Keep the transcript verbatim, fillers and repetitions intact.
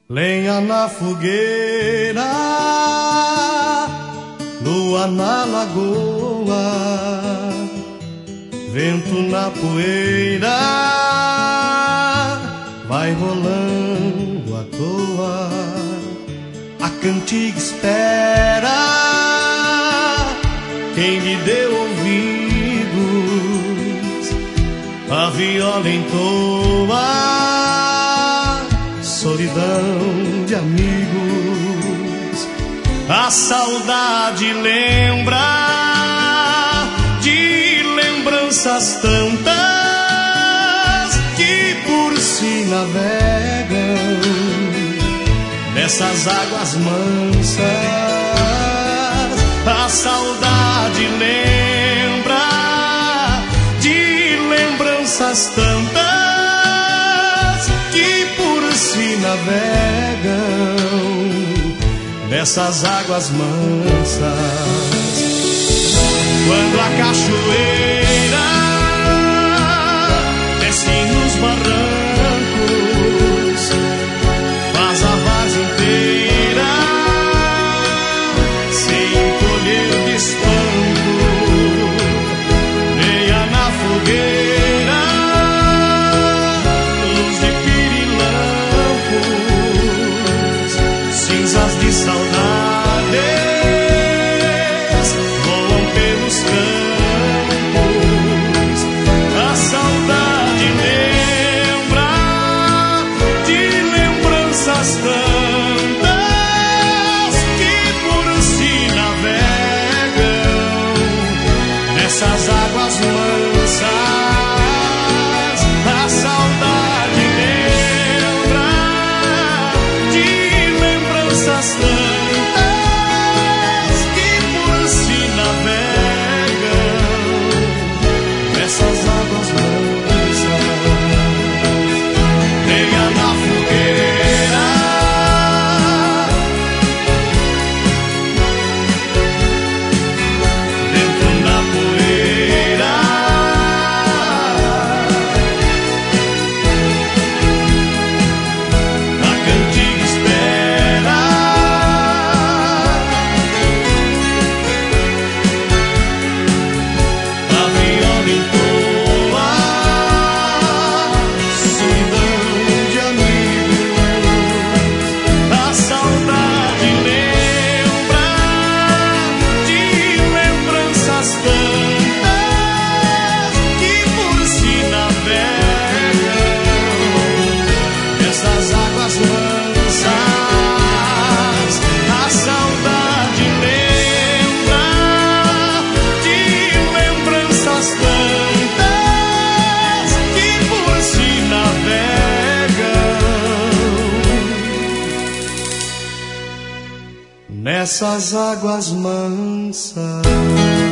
Lenha na fogueira, lua na lagoa, vento na poeira, vai rolando à toa. A cantiga espera quem lhe deu ouvidos, a viola entoa solidão de amigos. A saudade lembra de lembranças tantas que por si navegam nessas águas mansas. A saudade lembra de lembranças tantas que por si navegam nessas águas mansas. Quando a cachoeira desce nos barrancos, faz a várzea inteira sem colher de espanto. Lenha na fogueira, luz de pirilampos, cinzas de saudades voam pelos campos. A saudade lembra de lembranças tantas que por si navegam nessas águas mansas. A saudade lembra de lembranças tantas que por si navegam nessas águas mansas. Lenha na fogueira, vento na poeira, a cantiga espera a viola entoa solidão de amigos. A saudade lembra de lembranças tantas que por si navegam nessas águas mansas. A saudade lembra de lembranças tantas que por si navegam nessas águas mansas.